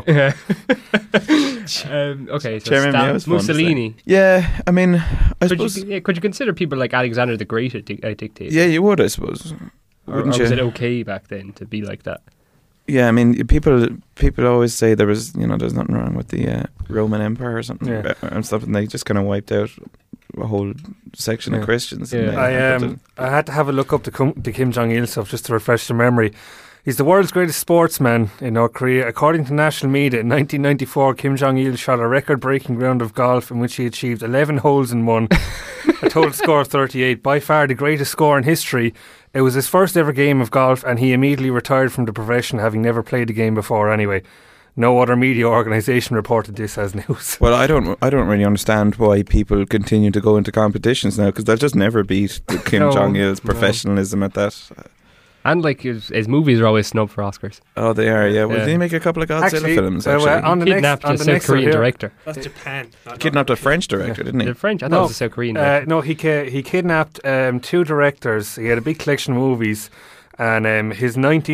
Okay, so Chairman Meow is Mussolini. Yeah, I mean, I suppose. Could you consider people like Alexander the Great a dictator? Yeah, you would, I suppose. Or was it okay back then to be like that? Yeah, I mean, people always say there was, there's nothing wrong with the Roman Empire or something and stuff, and they just kind of wiped out a whole section of Christians. Yeah. I had to have a look up the Kim Jong-il stuff just to refresh the memory. He's the world's greatest sportsman in North Korea. According to national media, in 1994, Kim Jong-il shot a record-breaking round of golf in which he achieved 11 holes in one, a total score of 38, by far the greatest score in history. It was his first ever game of golf, and he immediately retired from the profession, having never played the game before anyway. No other media organisation reported this as news. Well, I don't really understand why people continue to go into competitions now, because they'll just never beat Kim Jong-il's professionalism at that. And like his movies are always snubbed for Oscars. Oh, they are. Yeah. Well, did he make a couple of Godzilla films? Actually, kidnapped a South Korean director. That's Japan. Kidnapped a French director, didn't he? The French. I thought it was a South Korean director. No, he kidnapped two directors. He had a big collection of movies. And his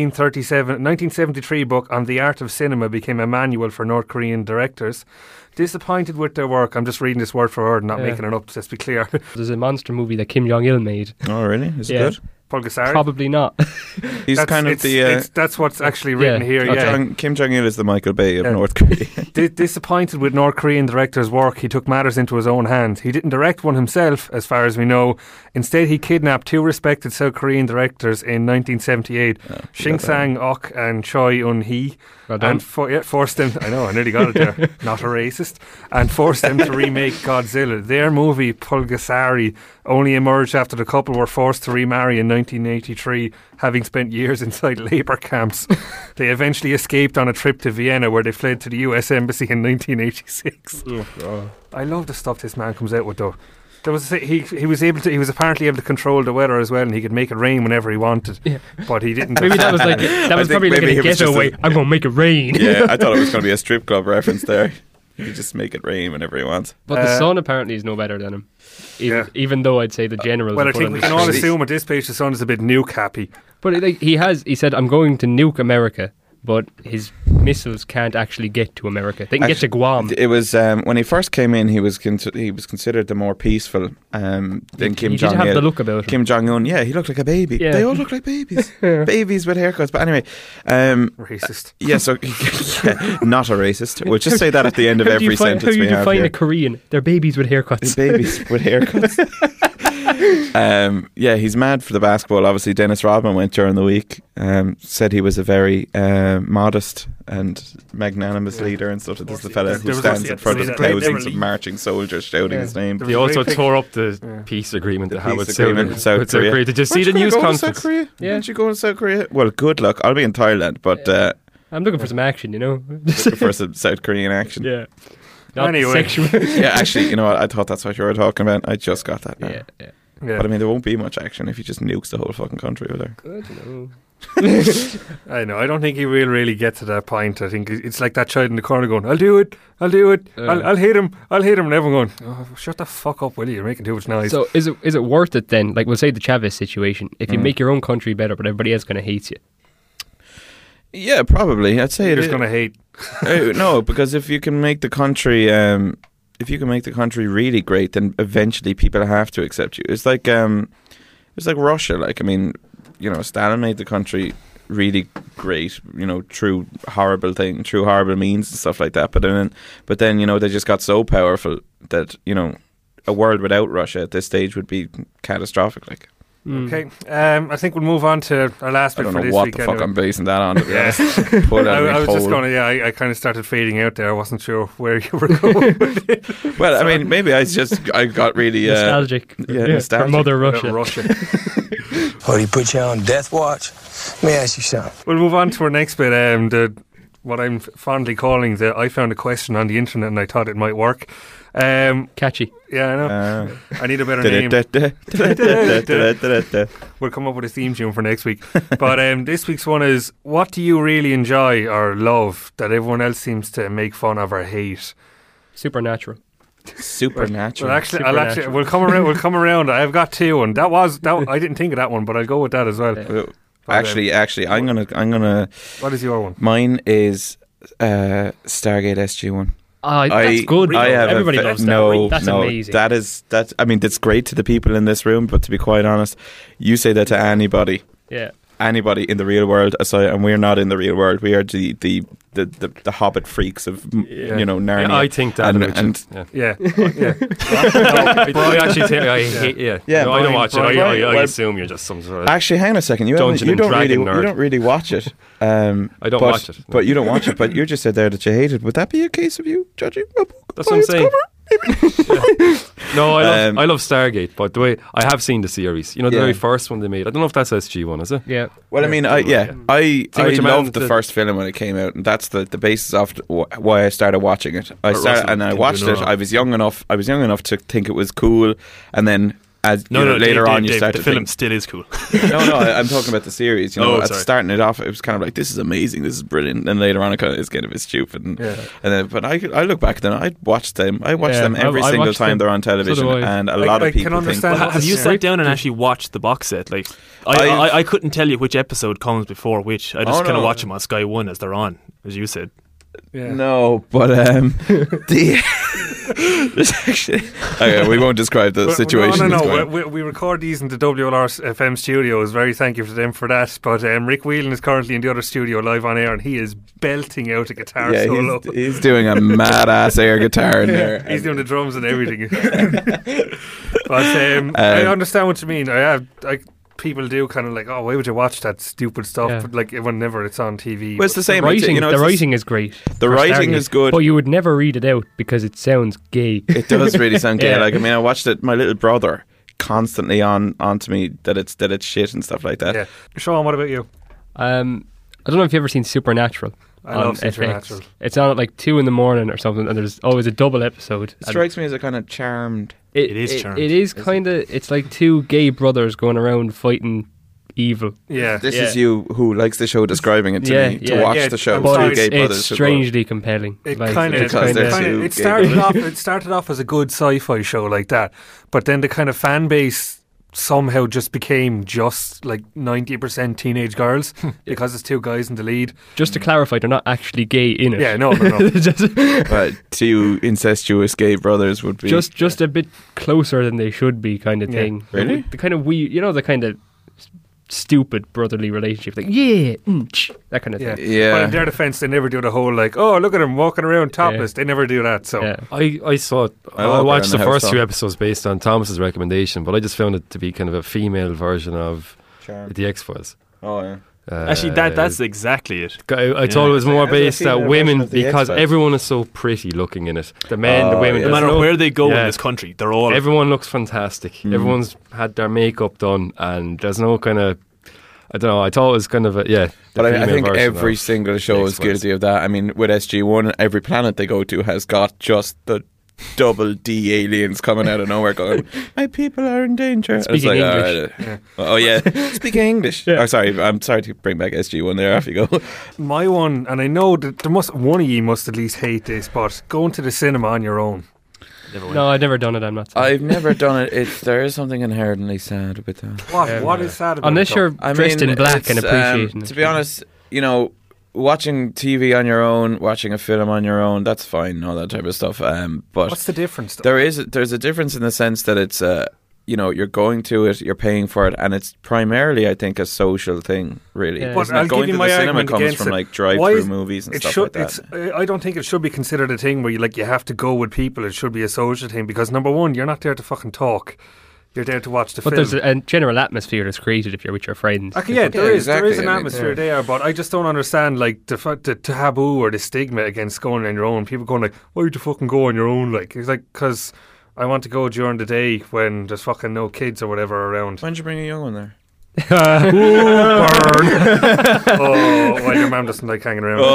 1973 book on the art of cinema became a manual for North Korean directors. Disappointed with their work. I'm just reading this word for word, not making it up, just to be clear. There's a monster movie that Kim Jong-il made. Oh, really? Is it good? Pulgasari? Probably not. He's kind of the... that's what's actually written here, Kim Jong-il is the Michael Bay of North Korea. Disappointed with North Korean director's work, he took matters into his own hands. He didn't direct one himself, as far as we know. Instead, he kidnapped two respected South Korean directors in 1978, Shin Sang-ok and Choi Un-hee, and forced them... I know, I nearly got it there. Not a racist. And forced them to remake Godzilla. Their movie, Pulgasari, only emerged after the couple were forced to remarry in 1983, having spent years inside labour camps. They eventually escaped on a trip to Vienna, where they fled to the US Embassy in 1986. I love the stuff this man comes out with, though. There was he was apparently able to control the weather as well, and he could make it rain whenever he wanted. Yeah. But he didn't. Maybe that was probably like a getaway. I'm going to make it rain. Yeah, I thought it was going to be a strip club reference there. You just make it rain whenever he wants. But the Sun apparently is no better than him. Even though I'd say the generals. Well, I think we can all assume at this page the Sun is a bit nuke happy. But he said, I'm going to nuke America, but his missiles can't actually get to America. They can get to Guam. It was when he first came in, he was considered the more peaceful than Kim Jong-il. He did have the look about him. Kim Jong-un, he looked like a baby. Yeah. They all look like babies. Babies with haircuts. But anyway, racist. Yeah, so not a racist. We'll just say that at the end of every sentence we have here. How do you define a Korean? They're babies with haircuts. Babies with haircuts. He's mad for the basketball. Obviously, Dennis Rodman went during the week. Said he was a very modest and magnanimous leader and stuff. This is the fella who stands in front of thousands of marching soldiers shouting his name. He also tore up the peace agreement that had with South Korea. Did you see the news conference? South Korea? Yeah. Did you go to South Korea? Well, good luck. I'll be in Thailand, but I'm looking for some action, looking for some South Korean action. Yeah. Anyway. Yeah, actually, you know what? I thought that's what you were talking about. I just got that now. Yeah. But I mean, there won't be much action if he just nukes the whole fucking country over there. I don't know. I know. I don't think he will really get to that point. I think it's like that child in the corner going, I'll do it. I'll hit him. And everyone going, oh, shut the fuck up, will you? You're making too much noise. So is it worth it then? Like, we'll say the Chavez situation. If you make your own country better, but everybody else kind of hates you. Yeah, probably. I'd say you're just going to hate. No, because if you can make the country... if you can make the country really great, then eventually people have to accept you. It's like Russia. Like, I mean, Stalin made the country really great, through horrible means and stuff like that. But then they just got so powerful that a world without Russia at this stage would be catastrophic. Like. Okay, I think we'll move on to our last bit for this week. I don't know what the fuck I'm basing that on, to be honest. I was just going to, I kind of started fading out there. I wasn't sure where you were going with it. Well, I mean, maybe I got really... nostalgic. Nostalgic. For Mother Russia. Oh, he put you on death watch? Let me ask you something. We'll move on to our next bit, what I'm fondly calling I found a question on the internet and I thought it might work. Catchy. Yeah, I know. I need a better name. We'll come up with a theme tune for next week. But this week's one is, what do you really enjoy or love that everyone else seems to make fun of or hate? Supernatural. Supernatural. Well, we'll come around. I've got two, and I didn't think of that one, but I'll go with that as well. Yeah. Actually, I'm gonna. What is your one? Mine is Stargate SG-1. That's good. Everybody loves that. No, that's amazing. That's. I mean, that's great to the people in this room, but to be quite honest, you say that to anybody. Yeah. Anybody in the real world, aside, and we're not in the real world. We are the Hobbit freaks of Narnia. Yeah, I think that. I actually think I hate. Yeah. No, I don't watch it. I assume you're just some sort of. Actually, hang on a second. You don't really watch it. I don't watch it. But you don't watch it. But you just said there that you hate it. Would that be a case of you judging a book? That's what I'm saying. No, I love Stargate, but the way I have seen the series, the very first one they made. I don't know if that's SG-1, is it? Yeah. Well, I mean, I loved the first film when it came out, and that's the basis of why I started watching it. I watched it. I was young enough to think it was cool, and then. Later on, you start the to film think, still is cool. I'm talking about the series. Starting it off, it was kind of like, this is amazing, this is brilliant. And later on, it kind of is kind of a bit stupid. But I look back then, I watched them every single time they're on television, and a lot of people think. Have you sat down and actually watched the box set? Like, I couldn't tell you which episode comes before which. I just kind of watch them on Sky One as they're on, as you said. Yeah. No, but there's actually we won't describe the situation. No. We record these in the WLR FM studios. Very thank you to them for that. But Rick Whelan is currently in the other studio live on air, and he is belting out a guitar solo. He's doing a mad ass air guitar in there. He's doing the drums and everything. But I understand what you mean. People do kind of like, oh, why would you watch that stupid stuff? Yeah. But like whenever it's on TV. Well, it's the same. The writing is great. The writing is good, but you would never read it out because it sounds gay. It does really sound gay. Like, I mean, I watched it. My little brother constantly onto me that it's shit and stuff like that. Yeah. Sean, what about you? I don't know if you've ever seen Supernatural. I on love FX. Supernatural. It's on at like 2 a.m. or something, and there's always a double episode. It strikes me as a kind of charmed. It is charmed. It is kind of. It's like two gay brothers going around fighting evil. Yeah. This is you who likes the show describing it to me to watch the show. But Two gay brothers. It's strangely compelling. It Like, kind of two it gay started off. It started off as a good sci-fi show like that, but then the kind of fan base somehow just became just like 90% teenage girls because it's two guys in the lead. Just to clarify, they're not actually gay in it. Yeah, no. But two incestuous gay brothers would be just a bit closer than they should be, kind of thing. Really? The kind of weird, the kind of stupid brotherly relationship, like that kind of thing. Yeah. But in their defense, they never do the whole like, oh, look at him walking around topless. They never do that. So I watched the first 2 episodes based on Thomas's recommendation, but I just found it to be kind of a female version of the X-Files. Oh yeah. Actually, that's exactly it. I thought it was more based female at women version of the because X-Files. everyone is so pretty looking in it. The men, the women. No matter where they go in this country, they're all. Everyone looks fantastic. Everyone's had their makeup done, and there's no kind of. I don't know. I thought it was kind of But I think every single show is guilty of that. I mean, with SG1, every planet they go to has got just the double D aliens coming out of nowhere going, my people are in danger. Speaking English. Oh yeah, speaking English. Oh, sorry, I'm sorry to bring back SG1 there. Off you go. my one, and I know that one of you must at least hate this, but going to the cinema on your own. No, I've never done it. I'm not saying. I've never done it. There is something inherently sad about that. What is sad about Unless it? you're dressed in black and appreciating it. To be honest, watching TV on your own, watching a film on your own, that's fine, all that type of stuff. But what's the difference, though? There's a difference in the sense that it's you're going to it, you're paying for it, and it's primarily, I think, a social thing, really. Yeah. But Isn't it? I'll Going give you to my the cinema argument comes against from it. like drive-through movies and stuff like that. I don't think it should be considered a thing where you have to go with people. It should be a social thing because number one, you're not there to fucking talk. You're there to watch the film. But there's a general atmosphere that's created if you're with your friends. Okay, there is exactly. an atmosphere there, but I just don't understand like the taboo or the stigma against going on your own. People going like, why would you fucking go on your own? Like, it's like, because I want to go during the day when there's fucking no kids or whatever around. Why don't you bring a young one there? Burn. Well, your mum doesn't like hanging around.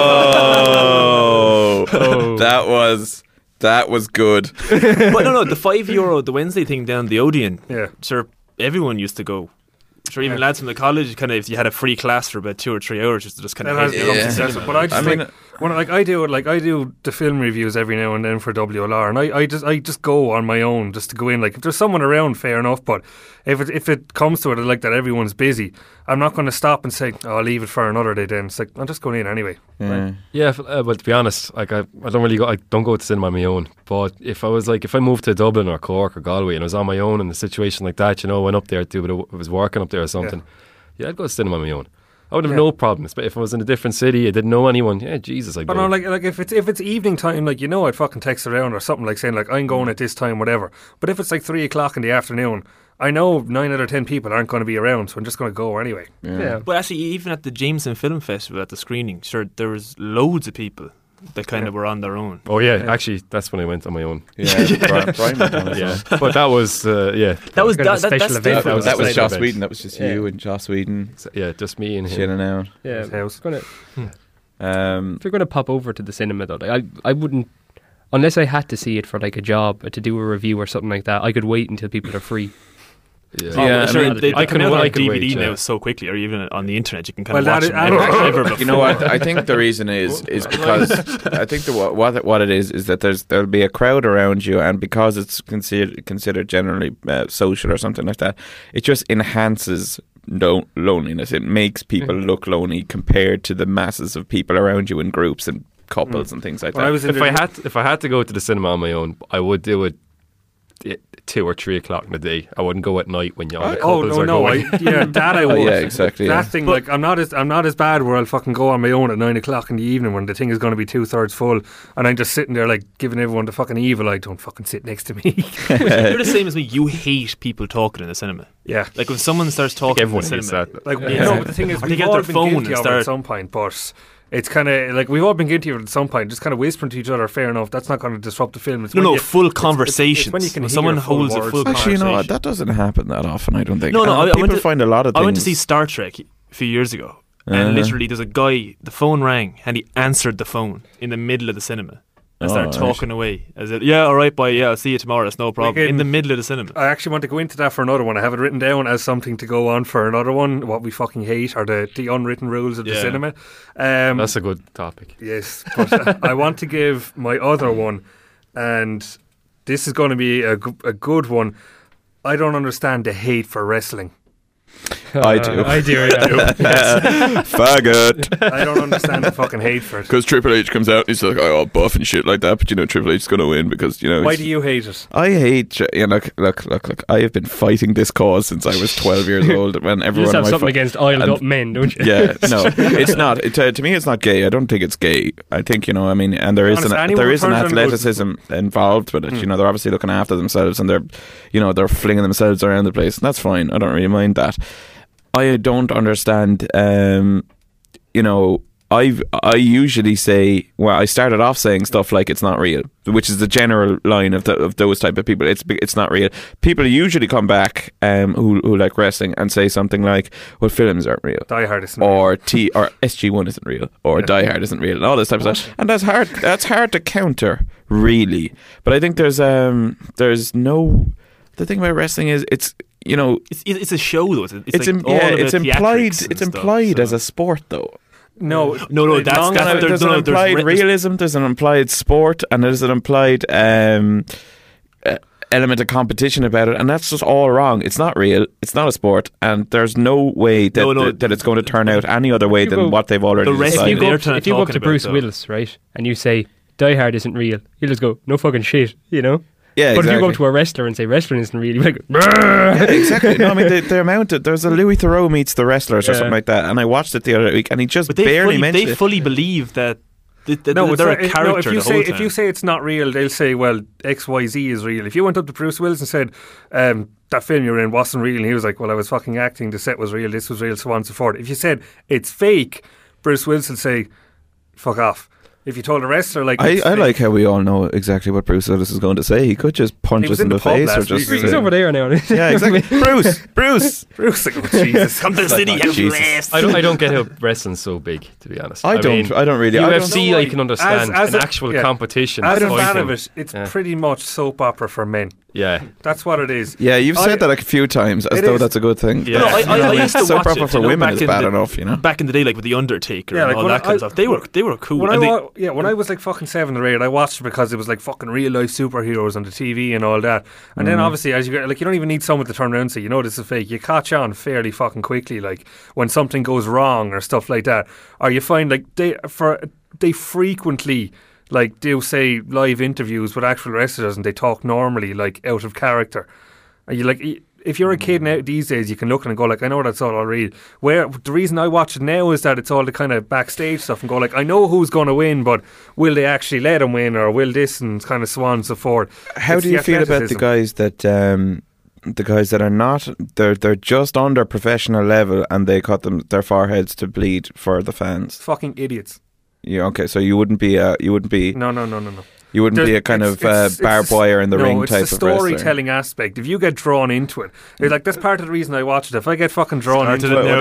Oh. That was good. But no, the €5, the Wednesday thing down the Odeon. Yeah. Sure, everyone used to go. Sure, even lads from the college, kind of, if you had a free class for about 2 or 3 hours, just kind of. But I just I do the film reviews every now and then for WLR, and I just go on my own just to go in. Like if there's someone around, fair enough. But if it comes to it, like that, everyone's busy. I'm not going to stop and say, I'll leave it for another day. Then it's like I'm just going in anyway. Yeah. Yeah, but to be honest, like I don't really go. I don't go to cinema on my own. But if I moved to Dublin or Cork or Galway and I was on my own in a situation like that, went up there to I was working up there or something. Yeah, I'd go to cinema on my own. I would have no problems. But if I was in a different city, I didn't know anyone. Yeah, Jesus, I'd go. But no, like if it's evening time, like I'd fucking text around or something like saying like I'm going at this time, whatever. But if it's like 3:00 in the afternoon, I know 9 out of 10 people aren't going to be around, so I'm just going to go anyway. Yeah. But actually, even at the Jameson Film Festival at the screening, sure, there was loads of people that kind of were on their own. Oh yeah, actually, that's when I went on my own. Yeah, Brian went on his own. But that was That was a special event. That was a Joss event. Whedon. That was just you and Joss Whedon just me and him. chilling out. Yeah, house. if you're going to pop over to the cinema though, like, I wouldn't, unless I had to see it for like a job, to do a review or something like that. I could wait until people are free. Yeah, they come out on could DVD wait, now so quickly, or even on the internet, you can kind of Well, watch that them is- ever before. You know what? I think the reason is because I think what it is that there'll be a crowd around you, and because it's considered generally social or something like that, it just enhances loneliness. It makes people look lonely compared to the masses of people around you in groups and couples and things like that. If I had to go to the cinema on my own, I would do it 2 or 3 o'clock in the day. I wouldn't go at night when all the couples are going. That I would. yeah, exactly. That Yeah. thing, like I'm not as bad where I'll fucking go on my own at 9:00 in the evening when the thing is going to be 2/3 full, and I'm just sitting there like giving everyone the fucking evil eye. Don't fucking sit next to me. You're the same as me. You hate people talking in the cinema. Yeah, like when someone starts talking in the Everyone hates cinema. that. like but the thing is, Or they we've get all their been phone guilty and of it at start- some point, but. It's kind of like we've all been guilty of it at some point. Just kind of whispering to each other. Fair enough. That's not going to disrupt the film. It's when Full conversations. It's when you can hear someone full holds words. a full Actually, you know what? conversation. That doesn't happen that often. I don't think. No, I people went to- find a lot of things. I went to see Star Trek a few years ago, And literally, there's a guy. The phone rang, and he answered the phone in the middle of the cinema. And started talking away. As it, yeah, all right, bye. Yeah, I'll see you tomorrow. It's no problem. In the middle of the cinema. I actually want to go into that for another one. I have it written down as something to go on for another one. What we fucking hate are the unwritten rules of the cinema. That's a good topic. Yes, but I want to give my other one, and this is going to be a good one. I don't understand the hate for wrestling. I do. I do. Faggot. I don't understand the fucking hate for it. Because Triple H comes out and he's like, oh, buff and shit like that, but Triple H is going to win because, Why do you hate it? I hate... Look. I have been fighting this cause since I was 12 years old. When everyone you just have something against oiled up men, don't you? Yeah, no, it's not. To me, it's not gay. I don't think it's gay. I think, and there is an athleticism involved with it. They're obviously looking after themselves and they're flinging themselves around the place. And that's fine. I don't really mind that. I don't understand, I usually say, well, I started off saying stuff like it's not real, which is the general line of those type of people. It's not real. People usually come back who like wrestling and say something like, well, films aren't real. Die Hard isn't real. Or SG1 isn't real. Or Die Hard isn't real. And all this type of stuff. And that's hard to counter, really. But I think there's no... The thing about wrestling is it's a show though. It's implied as a sport though. No. There's an implied realism. There's an implied sport, and there's an implied element of competition about it, and that's just all wrong. It's not real. It's not a sport, and there's no way that it's going to turn out any other way than what they've already decided. If you go up to Bruce Willis, right, and you say Die Hard isn't real, he'll just go, no fucking shit, Yeah, but if you go to a wrestler and say wrestling isn't real, you're like, yeah, exactly. No, I mean the amount of, there's a Louis Theroux meets the wrestlers or something like that, and I watched it the other week, and he just barely mentioned it. They fully believe that they're a character. If you say it's not real, they'll say, well, XYZ is real. If you went up to Bruce Willis and said that film you were in wasn't real, and he was like, well, I was fucking acting, the set was real, this was real, so on and so forth. If you said it's fake, Bruce Willis will say, fuck off. If you told a wrestler like... I like how we all know exactly what Bruce Willis is going to say. He could just punch us in the face or just... He's over there now. Yeah, exactly. Bruce! Like, oh, Jesus. Come to the city, Jesus. I don't get how wrestling's so big, to be honest. I don't really. UFC, I can understand. As an actual competition. As a fan of it, it's pretty much soap opera for men. Yeah. That's what it is. Yeah, you've said that like a few times as though that's a good thing. Yeah. I used to watch it. For women is bad enough, Back in the day, like with The Undertaker and all that kind of stuff. They were cool. When I was like fucking 7 or 8, I watched it because it was like fucking real life superheroes on the TV and all that. And then obviously, as you get, like, you don't even need someone to turn around and say, this is fake. You catch on fairly fucking quickly, like when something goes wrong or stuff like that. Or you find like they frequently, like, do say live interviews with actual wrestlers and they talk normally, like out of character. And you like, if you're a kid now these days, you can look and go like, I know that's all real. Where the reason I watch it now is that it's all the kind of backstage stuff and go like, I know who's going to win, but will they actually let him win, or will this, and kind of so on and so forth. How do you feel about the guys that are not, they're just under professional level and they cut their foreheads to bleed for the fans? Fucking idiots. Yeah, okay, so you wouldn't be No. You wouldn't be a kind of barbed wire in the ring type of wrestler. No, it's the storytelling aspect. If you get drawn into it, it's like, that's part of the reason I watch it. If I get fucking drawn into it,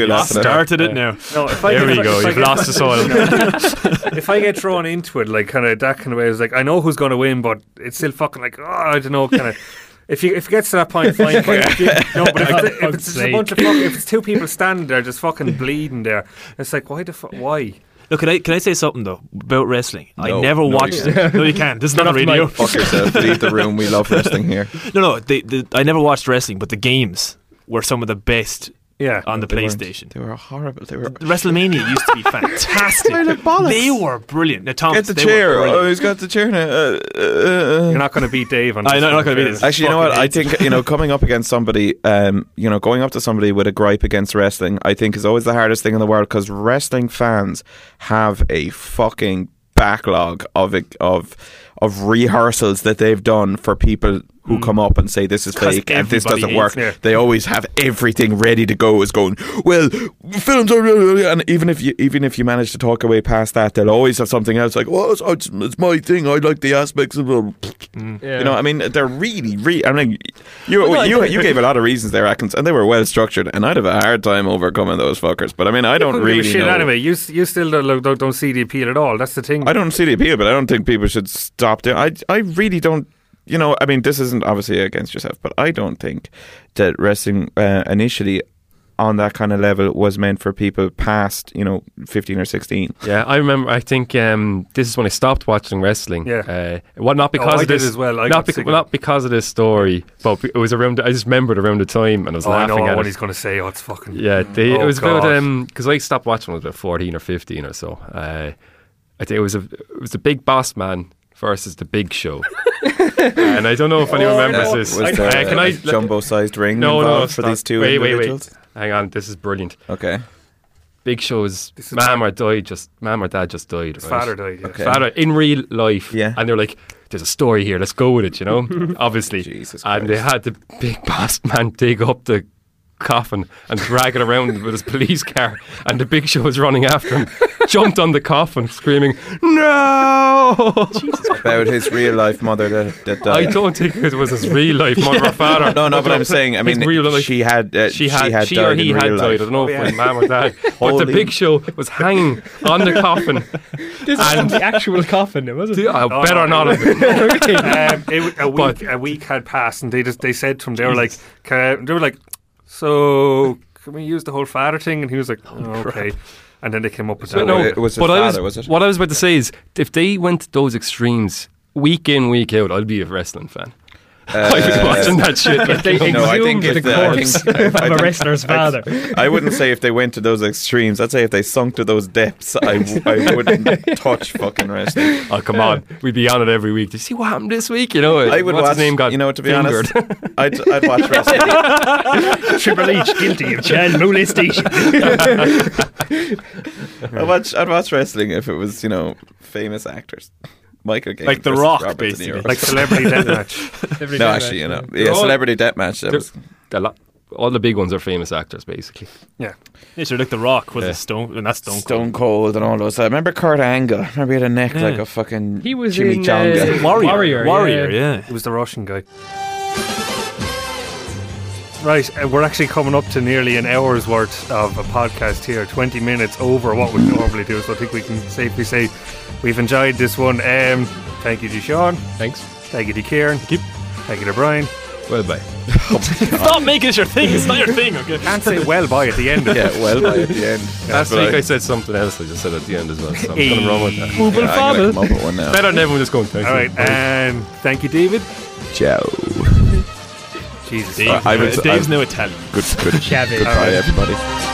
No, there we go. You've lost the soil. If I get drawn into it, like kind of that kind of way, it's like, I know who's going to win, but it's still fucking like, I don't know, kind of. If it gets to that point, fine. But if it's a bunch of if it's two people standing there just fucking bleeding there, it's like, why? Look, can I say something though about wrestling? No, I never watched it. No, you can't. This is not a radio. Fuck yourself. Leave the room. We love wrestling here. No. I never watched wrestling, but the games were some of the best. On the PlayStation. They were horrible. WrestleMania used to be fantastic. They were brilliant. Now, Thomas, get the chair. Oh, he's got the chair now. You're not going to beat Dave on this. I'm not going to beat this. Actually, you know what? I think, coming up against somebody, going up to somebody with a gripe against wrestling, I think is always the hardest thing in the world, because wrestling fans have a fucking backlog of of rehearsals that they've done for people who come up and say this is fake and this doesn't work. They always have everything ready to go. Is going, well, films are, and even if you manage to talk away past that, they'll always have something else like, well, it's my thing. I like the aspects of you know. I mean, they're really. I mean, you gave a lot of reasons there, Atkins, and they were well structured, and I'd have a hard time overcoming those fuckers. But I mean, I don't really know. Anyway, you still don't see the appeal at all. That's the thing. I don't see the appeal, but I don't think people should stop there. I really don't. You know, I mean, this isn't obviously against yourself, but I don't think that wrestling initially on that kind of level was meant for people past, 15 or 16. Yeah, I remember. I think this is when I stopped watching wrestling. Yeah. Well, not because of this as well. Not because of this story, but it was around. I just remembered around the time, and I was laughing I know at what it. He's going to say. Oh, it's fucking. Yeah, it was about because I stopped watching when I was about 14 or 15 or so. I think it was the Big Boss Man versus the Big Show. And I don't know if anyone remembers this. Was there jumbo-sized ring involved for these two individuals? Wait. Hang on, this is brilliant. Okay. Big Show's mum or dad just died. His father died, yeah. Okay. Father in real life. Yeah. And they're like, there's a story here, let's go with it, obviously. Jesus Christ. And they had the Big Boss Man dig up the coffin and drag it around with his police car, and the Big Show was running after him, jumped on the coffin screaming no about his real life mother that died. I don't think it was his real life mother or father. No, but I'm saying, I mean, she had died or he in had real died. life. I don't know if it was mum or dad, but the Big Show was hanging on the coffin. This is the actual coffin, wasn't it? Better not have been. A week had passed, and they said to him, they were like, so can we use the whole father thing? And he was like, okay. And then they came up with that. It was his father, was it? What I was about to say is, if they went to those extremes week in, week out, I'd be a wrestling fan. I was watching that shit. If they exhumed the corpse of a wrestler's father. I wouldn't say if they went to those extremes. I'd say if they sunk to those depths, I wouldn't touch fucking wrestling. Oh, come on. We'd be on it every week. Do you see what happened this week? I would watch, his name got to be fingered. honest, I'd watch wrestling. Triple H guilty of child molestation. I'd watch wrestling if it was, famous actors. Michael Caine, like The Rock, Robert basically, like Celebrity Deathmatch. Celebrity Deathmatch. All the big ones are famous actors, basically. Yeah, sure. Like The Rock was a Stone, and that's Stone Cold and all those. I remember Kurt Angle. I remember he had a neck like a fucking. He was chimichanga. in Warrior. Yeah. He was the Russian guy. Right, we're actually coming up to nearly an hour's worth of a podcast here, 20 minutes over what we normally do, so I think we can safely say we've enjoyed this one. Thank you to Sean. Thanks. Thank you to Kieran. Thank you to Brian. Well, bye. Stop making it your thing. It's not your thing, okay? Can't say well bye at the end. Yeah, well bye at the end. Last week I said something else. I just said at the end as well. So I'm going wrong with that. I'm gonna come up with one now. Better than everyone just going. All right, and thank you, David. Ciao. Jesus, Dave's now Italian. Good. Goodbye, everybody.